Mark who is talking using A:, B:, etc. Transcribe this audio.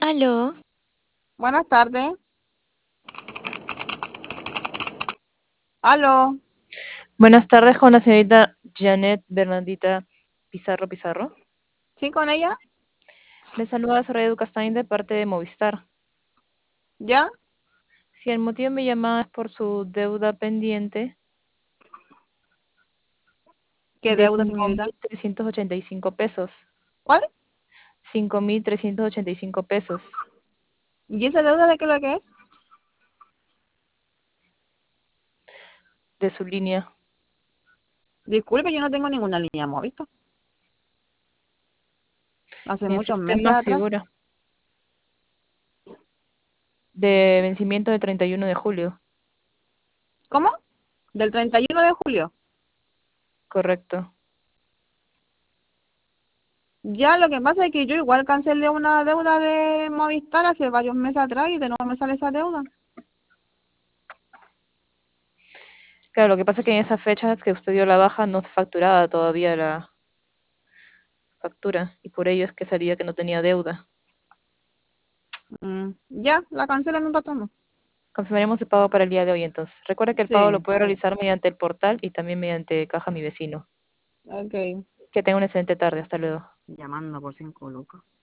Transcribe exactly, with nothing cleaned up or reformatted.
A: Aló.
B: Buenas tardes. Aló.
A: Buenas tardes con la señorita Janet Bernardita Pizarro Pizarro.
B: ¿Sí con ella?
A: Le saluda Soraya Castain de parte de Movistar.
B: ¿Ya?
A: Si el motivo de mi llamada es por su deuda pendiente
B: ¿Qué
A: de
B: deuda,
A: cinco
B: señorita?
A: mil trescientos ochenta y cinco pesos.
B: ¿Cuál?
A: Cinco mil trescientos ochenta y cinco pesos
B: ¿Y esa deuda de qué es lo que es?
A: de su línea
B: Disculpe, yo no tengo ninguna línea móvil. Hace
A: en el
B: muchos meses
A: sistema
B: atrás.
A: figura de vencimiento del treinta y uno de julio.
B: ¿Cómo? Del treinta y uno de julio.
A: Correcto.
B: Ya, lo que pasa es que yo igual cancelé una deuda de Movistar hace varios meses atrás y de nuevo me sale esa deuda.
A: Claro, lo que pasa es que en esas fechas que usted dio la baja no se facturaba todavía la factura y por ello es que salía que no tenía deuda.
B: Mm, ya, la cancelo en un rato más.
A: Confirmaremos el pago para el día de hoy entonces. Recuerda que el pago lo
B: Sí,
A: puede realizar mediante el portal y también mediante Caja Mi Vecino.
B: ok.
A: Que tenga una excelente tarde. Hasta luego.
B: Llamando por cinco lucas.